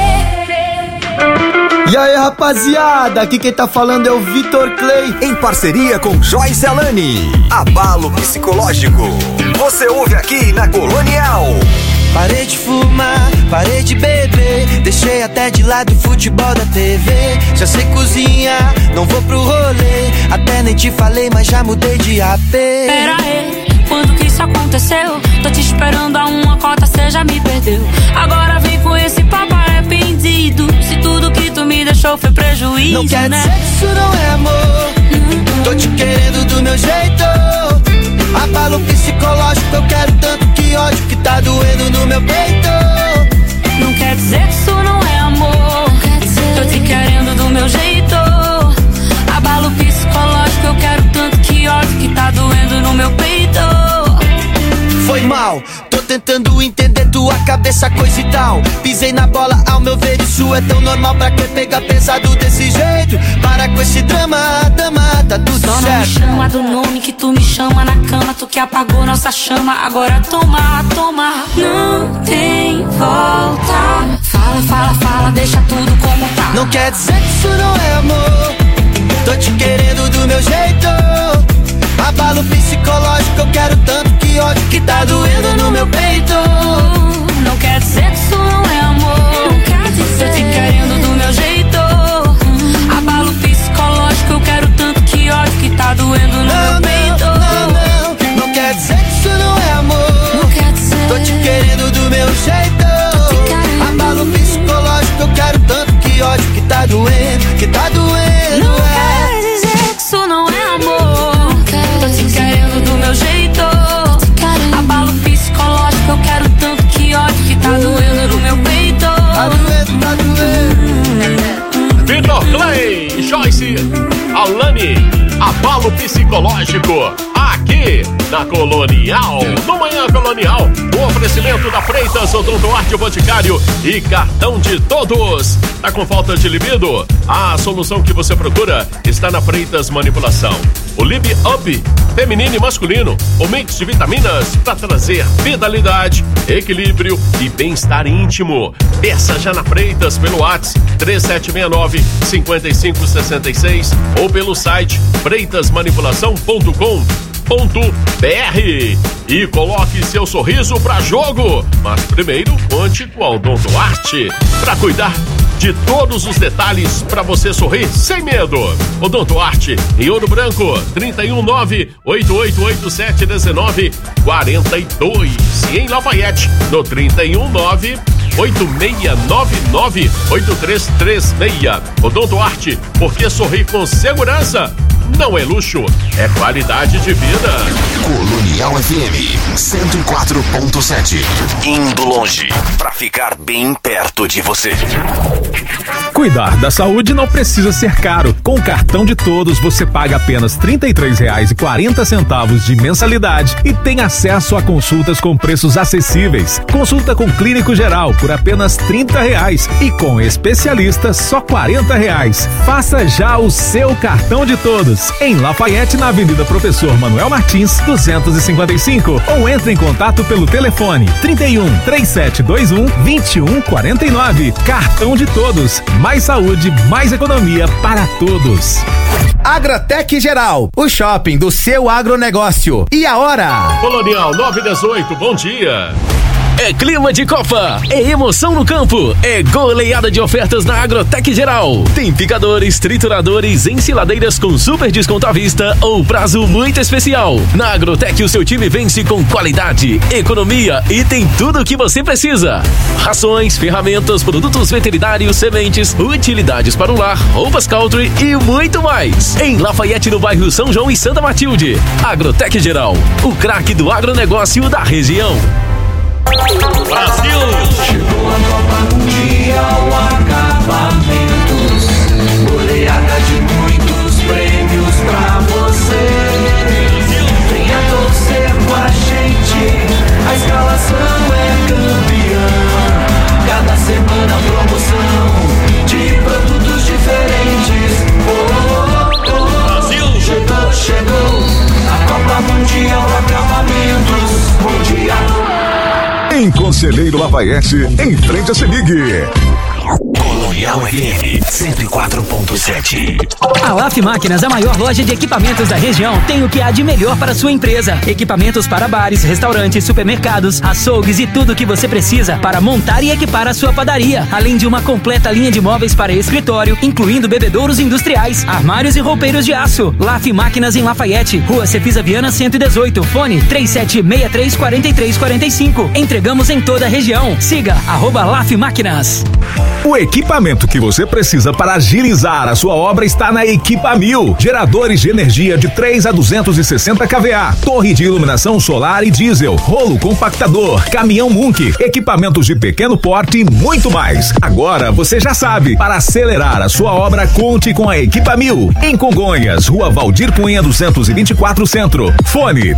E aí, rapaziada, aqui quem tá falando é o Vitor Clay, em parceria com Joyce Alane. Abalo psicológico. Você ouve aqui na Colonial. Parei de fumar, parei de beber, deixei até de lado o futebol da TV. Já sei cozinhar, não vou pro rolê, até nem te falei, mas já mudei de AP. Pera aí, quando que isso aconteceu? Tô te esperando a uma cota, cê já me perdeu. Agora vem com esse papo arrependido, se tudo que tu me deixou foi prejuízo, não quer né? Dizer que isso não é amor, tô te querendo do meu jeito. Abalo psicológico, eu quero tanto que ódio que tá doendo no meu peito. Não quer dizer que isso não é amor, tô te querendo do meu jeito. Abalo psicológico, eu quero tanto que ódio que tá doendo no meu peito. Foi mal, tô tentando entender tua cabeça, coisa e tal. Pisei na bola, ao meu ver isso é tão normal. Pra que pegar pesado desse jeito? Para com esse drama, dama, tá tudo só certo. Não me chama do nome que tu me chama na cama. Tu que apagou nossa chama, agora toma, toma. Não tem volta. Fala, fala, fala, deixa tudo como tá. Não quer dizer que isso não é amor, tô te querendo do meu jeito. Abalo psicológico, eu quero tanto que ódio que tá doendo no meu peito. Não quer dizer que isso não é amor, não quer dizer. Tô te querendo do meu jeito. Abalo psicológico, eu quero tanto que ódio que tá doendo no meu peito. Não quer dizer que isso não é amor, não quer dizer. Tô te querendo do meu jeito. Abalo psicológico, eu quero tanto que ódio que tá doendo, que tá doendo. Não quer dizer que isso não é amor, tô te querendo do meu jeito. Abalo psicológico, eu quero tanto que ódio que tá doendo no meu peito. Tá doendo, tá doendo. Vitor Clay, Joyce Alane, Abalo psicológico, aqui na Colonial, no Manhã Colonial. O oferecimento da Freitas, Odonto Arte Boticário e cartão de todos. Tá com falta de libido? A solução que você procura está na Freitas Manipulação. O Lib Up, feminino e masculino, o mix de vitaminas para trazer vitalidade, equilíbrio e bem-estar íntimo. Peça já na Freitas pelo WhatsApp 3769-5566 ou pelo site freitasmanipulação.com.br. e coloque seu sorriso pra jogo. Mas primeiro, conte com a Odonto Arte para cuidar de todos os detalhes para você sorrir sem medo. Odonto Arte em Ouro Branco, 319-8887-1942. E em Lafayette, no 319-8699-8336. Odonto Arte, porque sorrir com segurança não é luxo, é qualidade de vida. Colonial FM 104.7. Indo longe pra ficar bem perto de você. Cuidar da saúde não precisa ser caro. Com o cartão de todos, você paga apenas R$ 33,40 de mensalidade e tem acesso a consultas com preços acessíveis. Consulta com clínico geral por apenas R$ 30 e com especialistas só R$ 40. Faça já o seu cartão de todos em Lafayette, na Avenida Professor Manuel Martins, 255, ou entre em contato pelo telefone 31-3721-2149. Cartão de todos. Mais saúde, mais economia para todos. Agrotec Geral, o shopping do seu agronegócio. E a hora? Colonial 918, bom dia. É clima de Copa, é emoção no campo, é goleada de ofertas na Agrotec Geral. Tem picadores, trituradores, ensiladeiras com super desconto à vista ou prazo muito especial. Na Agrotec o seu time vence com qualidade, economia e tem tudo o que você precisa. Rações, ferramentas, produtos veterinários, sementes, utilidades para o lar, roupas country e muito mais. Em Lafayette, no bairro São João e Santa Matilde. Agrotec Geral, o craque do agronegócio da região. Brasil! Chegou a Copa Mundial Acabamentos, goleada de muitos prêmios pra você. Venha torcer com a gente, a escalação é campeã. Cada semana promoção de produtos diferentes. Brasil! Chegou a Copa Mundial Acabamentos Mundial. Em Conselheiro Lafayette, em frente a Semig. Colonial FM 104.7. A LAF Máquinas, a maior loja de equipamentos da região, tem o que há de melhor para sua empresa. Equipamentos para bares, restaurantes, supermercados, açougues e tudo o que você precisa para montar e equipar a sua padaria. Além de uma completa linha de móveis para escritório, incluindo bebedouros industriais, armários e roupeiros de aço. LAF Máquinas em Lafayette, Rua Cefisa Viana 118, fone 3763-4345. Entregamos em toda a região. Siga @LAF Máquinas. O equipamento que você precisa para agilizar a sua obra está na Equipa 1000. Geradores de energia de 3 a 260 kVA, torre de iluminação solar e diesel, rolo compactador, caminhão Munk, equipamentos de pequeno porte e muito mais. Agora você já sabe, para acelerar a sua obra, conte com a Equipa 1000. Em Congonhas, Rua Valdir Cunha 224 Centro. Fone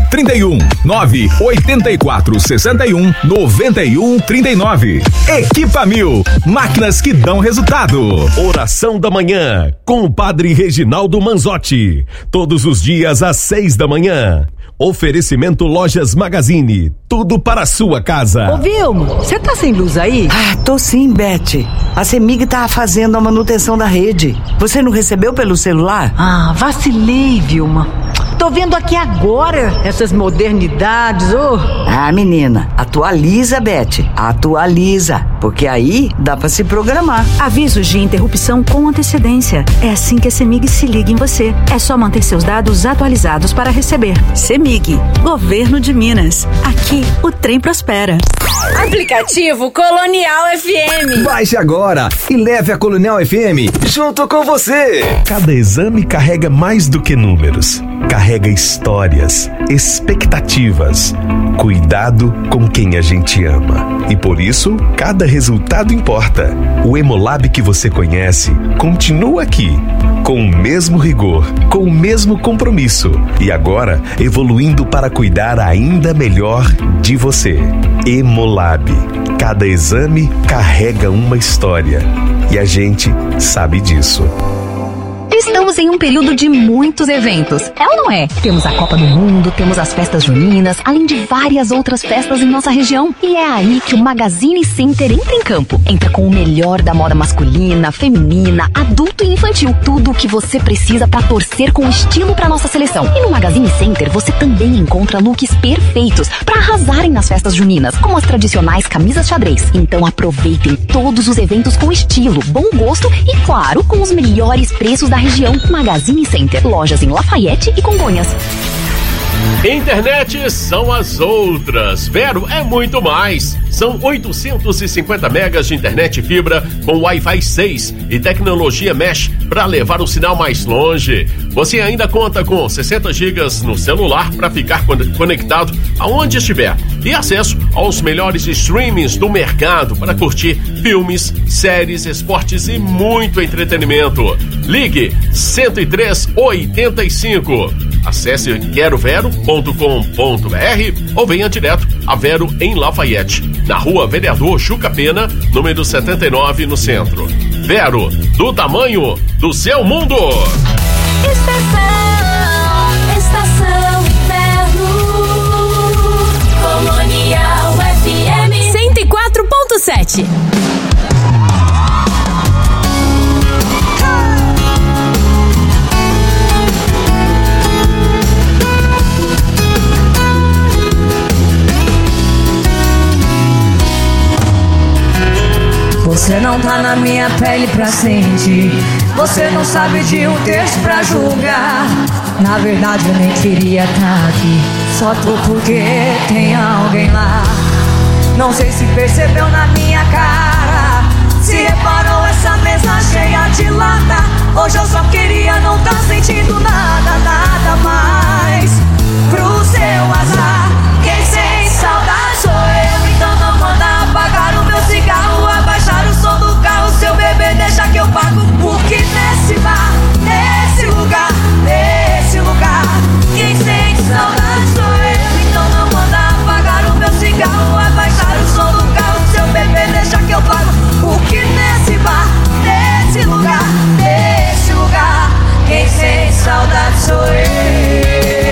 31-98461-9139. Equipa 1000. Máquinas que dão resultado. Oração da manhã com o Padre Reginaldo Manzotti. Todos os dias às 6 da manhã. Oferecimento Lojas Magazine. Tudo para a sua casa. Ô Vilma, você tá sem luz aí? Ah, tô sim, Beth. A Semig tá fazendo a manutenção da rede. Você não recebeu pelo celular? Ah, vacilei, Vilma. Tô vendo aqui agora essas modernidades, ô. Ah, menina, atualiza, Beth. Atualiza, porque aí dá pra se programar. Avisos de interrupção com antecedência. É assim que a Semig se liga em você. É só manter seus dados atualizados para receber. Semig, Governo de Minas. Aqui, o trem prospera. Aplicativo Colonial FM. Baixe agora e leve a Colonial FM junto com você. Cada exame carrega mais do que números. Carrega histórias, expectativas, cuidado com quem a gente ama. E por isso, cada resultado importa. O Hemolab que você conhece continua aqui, com o mesmo rigor, com o mesmo compromisso. E agora, evoluindo para cuidar ainda melhor de você. Hemolab. Cada exame carrega uma história. E a gente sabe disso. Está Estamos em um período de muitos eventos, é ou não é? Temos a Copa do Mundo, temos as festas juninas, além de várias outras festas em nossa região. E é aí que o Magazine Center entra em campo. Entra com o melhor da moda masculina, feminina, adulto e infantil. Tudo o que você precisa pra torcer com estilo pra nossa seleção. E no Magazine Center você também encontra looks perfeitos pra arrasarem nas festas juninas, como as tradicionais camisas xadrez. Então aproveitem todos os eventos com estilo, bom gosto e, claro, com os melhores preços da região. Magazine Center, lojas em Lafayette e Congonhas. Internet são as outras. Vero é muito mais. São 850 megas de internet fibra com Wi-Fi 6 e tecnologia Mesh para levar o sinal mais longe. Você ainda conta com 60 gigas no celular para ficar conectado aonde estiver e acesso aos melhores streamings do mercado para curtir filmes, séries, esportes e muito entretenimento. Ligue 10385. Acesse querovero.com.br ou venha direto a Vero em Lafayette, na Rua Vereador Juca Pena, número 79, no centro. Vero, do tamanho do seu mundo. Estação Inverno, Colonial FM 104.7. Você não tá na minha pele pra sentir. Você não sabe de um texto pra julgar. Na verdade eu nem queria tá aqui. Só tô porque tem alguém lá. Não sei se percebeu na minha cara, se reparou essa mesa cheia de lata. Hoje eu só queria não tá sentindo nada, nada mais. Pro seu azar, quem sem saudade sou eu. Então não manda apagar o meu cigarro, abaixar o som do carro. Seu bebê deixa que eu pago. Porque nesse bar, nesse lugar, quem sente saudade sou eu. Então não manda apagar o meu cigarro, abaixar o som do carro. Seu bebê deixa que eu pago. Porque nesse bar, nesse lugar, quem sente saudade sou eu.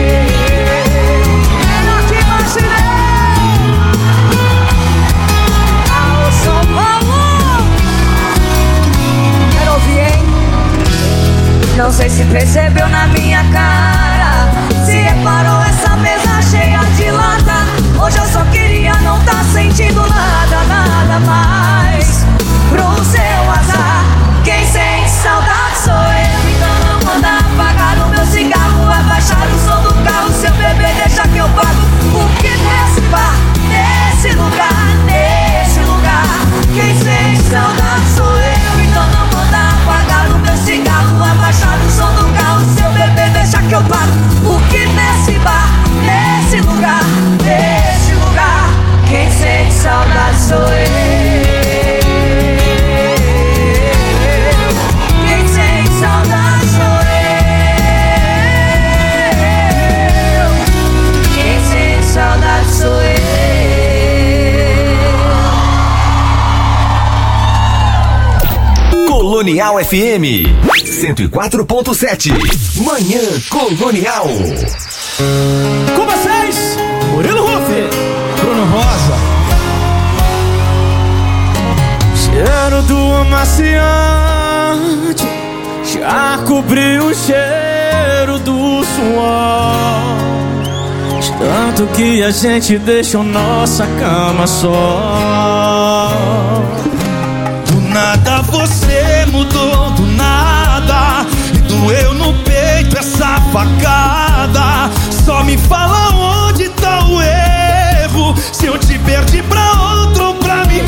Não sei se percebeu na minha cara, se reparou essa mesa cheia de lata. Hoje eu só queria não tá sentindo nada, nada mais. Pro seu azar, quem sente saudade sou eu. Então não manda apagar o meu cigarro, abaixar o som do carro. Seu bebê deixa que eu pago. Porque nesse bar, nesse lugar, quem sente saudade sou eu. Então não manda apagar o meu cigarro, abaixar o som do carro. Seu bebê deixa que eu pago. Porque nesse bar, nesse lugar, quem sente saudade sou eu. Quem sente saudade sou eu. Quem sente saudade sou eu. Colonial FM 104.7. Manhã Colonial. Com vocês, Murilo Rufi, Bruno Rosa. Cheiro do amaciante já cobriu o cheiro do suor. De tanto que a gente deixou nossa cama só. Do nada você mudou, do nada. E doeu no peito essa facada. Só me fala onde tá o erro. Se eu te perdi pra outro ou pra mim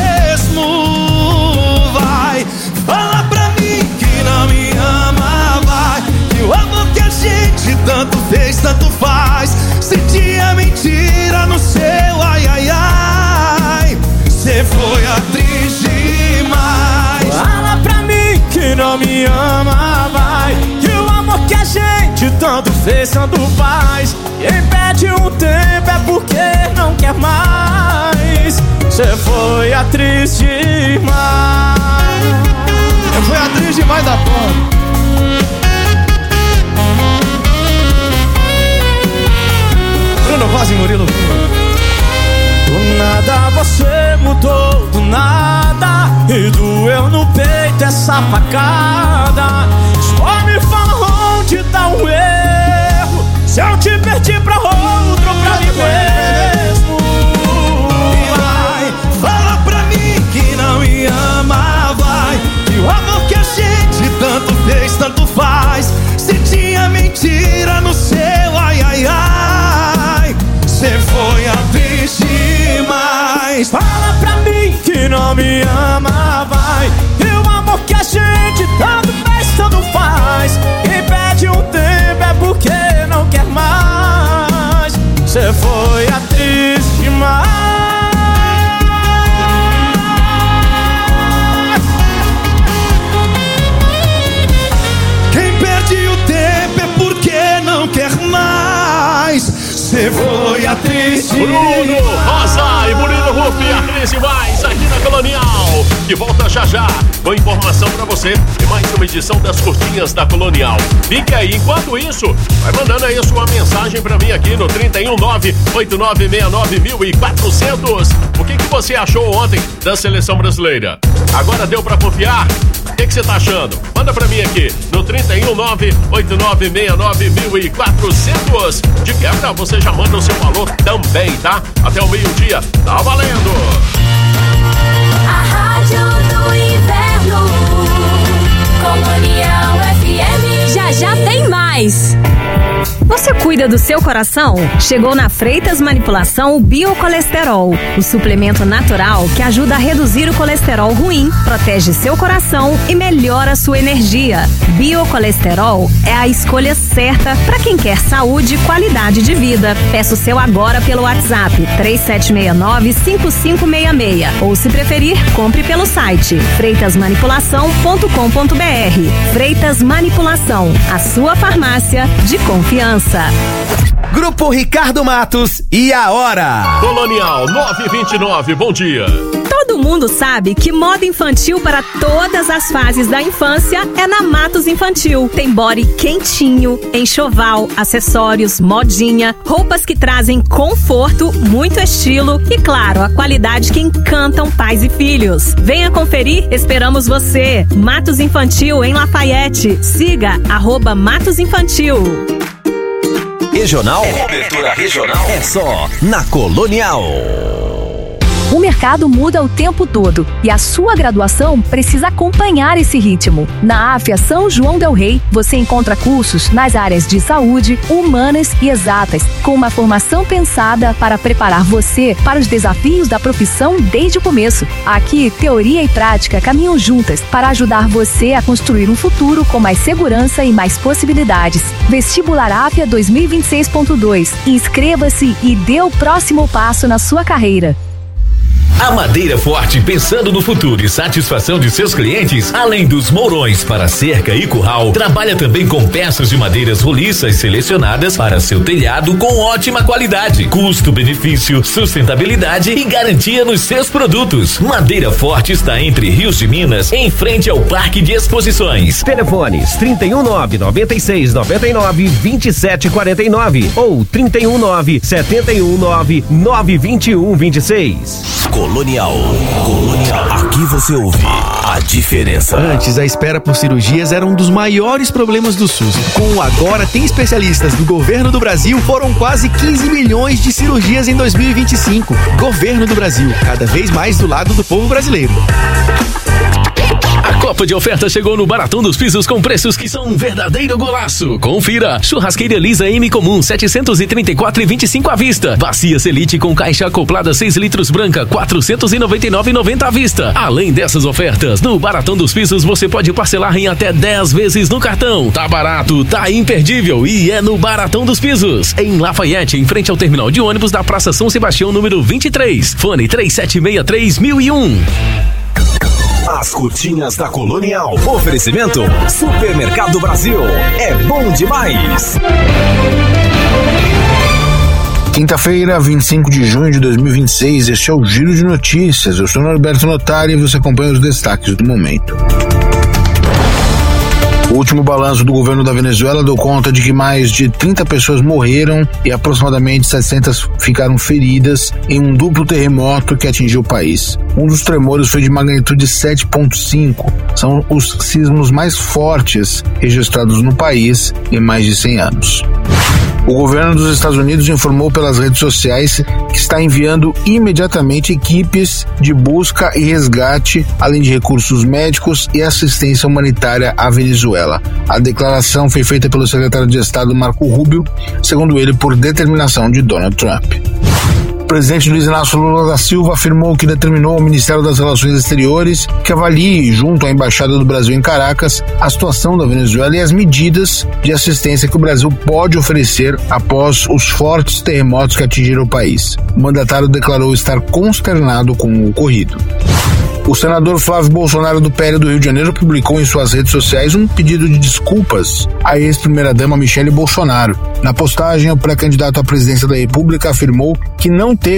mesmo. Vai, fala pra mim que não me ama. Vai, que o amor que a gente tanto fez, tanto faz. Se tinha mentira no seu ai, ai, ai. Cê foi atriz demais. Fala pra mim que não me ama, vai. Que o amor que a gente tanto fez, tanto faz. Quem perde um tempo é porque não quer mais. Cê foi atriz demais. Eu fui atriz demais da porra. Bruno Rosa e Murilo. Do nada você mudou, do nada, e doeu no peito essa facada. Só me fala onde tá o erro, se eu te perdi pra outro, pra mim mesmo. Vai, fala pra mim que não me ama, vai, que o amor que a gente tanto fez, tanto faz. Se tinha mentira no seu ai, ai, ai, cê foi a triste demais. Fala pra mim que não me ama, vai, e o amor que a gente tanto fez, tanto faz. Quem pede um tempo é porque não quer mais. Cê foi a triste demais. Quem perde o tempo é porque não quer mais. Cê foi a triste. Bruno Rosa e Murilo Rufi, a Cris mais aqui na Colonial. De volta já já com informação pra você e mais uma edição das curtinhas da Colonial. Fique aí, enquanto isso, vai mandando aí a sua mensagem pra mim aqui no 319-8969-1400. O que você achou ontem da seleção brasileira? Agora deu pra confiar? O que você tá achando? Manda pra mim aqui no 319-8969-1400. De quebra, você já manda o seu valor também, tá? Até o meio-dia, tá valendo! A Rádio do Inverno, Colonial FM. Já já tem mais. Você cuida do seu coração? Chegou na Freitas Manipulação o Biocolesterol, o suplemento natural que ajuda a reduzir o colesterol ruim, protege seu coração e melhora sua energia. Biocolesterol é a escolha certa para quem quer saúde e qualidade de vida. Peça o seu agora pelo WhatsApp 3769-5566 ou, se preferir, compre pelo site freitasmanipulação.com.br. Freitas Manipulação, a sua farmácia de confiança. Grupo Ricardo Matos e a hora. Colonial 929, bom dia. Todo mundo sabe que moda infantil para todas as fases da infância é na Matos Infantil. Tem body quentinho, enxoval, acessórios, modinha, roupas que trazem conforto, muito estilo e, claro, a qualidade que encantam pais e filhos. Venha conferir, esperamos você. Matos Infantil em Lafayette. Siga @Matos Infantil. Regional, cobertura regional é só na Colonial. O mercado muda o tempo todo e a sua graduação precisa acompanhar esse ritmo. Na AFIA São João del Rei, você encontra cursos nas áreas de saúde, humanas e exatas, com uma formação pensada para preparar você para os desafios da profissão desde o começo. Aqui, teoria e prática caminham juntas para ajudar você a construir um futuro com mais segurança e mais possibilidades. Vestibular AFIA 2026.2. Inscreva-se e dê o próximo passo na sua carreira. A Madeira Forte, pensando no futuro e satisfação de seus clientes, além dos mourões para cerca e curral, trabalha também com peças de madeiras roliças selecionadas para seu telhado com ótima qualidade, custo-benefício, sustentabilidade e garantia nos seus produtos. Madeira Forte está entre Rios de Minas, em frente ao Parque de Exposições. Telefones 319-9699-2749 ou 319-719-92126. Colonial. Aqui você ouve a diferença. Antes, a espera por cirurgias era um dos maiores problemas do SUS. Com o Agora Tem Especialistas do Governo do Brasil, foram quase 15 milhões de cirurgias em 2025. Governo do Brasil, cada vez mais do lado do povo brasileiro. A Copa de Oferta chegou no Baratão dos Pisos com preços que são um verdadeiro golaço. Confira: churrasqueira Lisa M comum 734,25 à vista. Bacia Selite com caixa acoplada 6 litros branca 499,90 à vista. Além dessas ofertas, no Baratão dos Pisos você pode parcelar em até 10 vezes no cartão. Tá barato, tá imperdível e é no Baratão dos Pisos, em Lafayette, em frente ao terminal de ônibus da Praça São Sebastião, número 23. Fone 3763-1001. As curtinhas da Colonial. Oferecimento Supermercado Brasil. É bom demais. Quinta-feira, 25 de junho de 2026, este é o Giro de Notícias. Eu sou Norberto Notari e você acompanha os destaques do momento. último balanço do governo da Venezuela deu conta de que mais de 30 pessoas morreram e aproximadamente 700 ficaram feridas em um duplo terremoto que atingiu o país. Um dos tremores foi de magnitude 7,5. São os sismos mais fortes registrados no país em mais de 100 anos. O governo dos Estados Unidos informou pelas redes sociais que está enviando imediatamente equipes de busca e resgate, além de recursos médicos e assistência humanitária à Venezuela. A declaração foi feita pelo secretário de Estado Marco Rubio, segundo ele, por determinação de Donald Trump. O presidente Luiz Inácio Lula da Silva afirmou que determinou ao Ministério das Relações Exteriores que avalie, junto à Embaixada do Brasil em Caracas, a situação da Venezuela e as medidas de assistência que o Brasil pode oferecer após os fortes terremotos que atingiram o país. O mandatário declarou estar consternado com o ocorrido. O senador Flávio Bolsonaro do PL do Rio de Janeiro publicou em suas redes sociais um pedido de desculpas à ex-primeira-dama Michele Bolsonaro. Na postagem, o pré-candidato à presidência da República afirmou que não teve